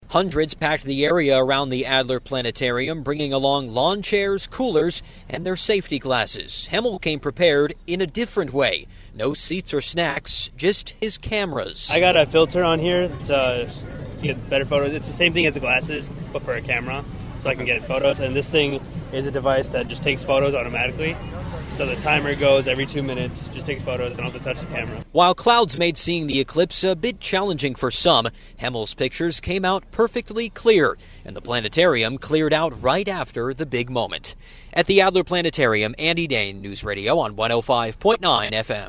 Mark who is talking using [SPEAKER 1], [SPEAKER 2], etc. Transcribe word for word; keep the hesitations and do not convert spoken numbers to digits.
[SPEAKER 1] Hundreds packed the area around the Adler Planetarium, bringing along lawn chairs, coolers, and their safety glasses. Hemel came prepared in a different way. No seats or snacks, just his cameras.
[SPEAKER 2] I got a filter on here to get better photos. It's the same thing as the glasses, but for a camera, so I can get photos. And this thing is a device that just takes photos automatically. So the timer goes every two minutes, just takes photos, and I don't have to touch the camera.
[SPEAKER 1] While clouds made seeing the eclipse a bit challenging for some, Hemel's pictures came out perfectly clear, and the planetarium cleared out right after the big moment. At the Adler Planetarium, Andy Dane, News Radio on one oh five point nine F M.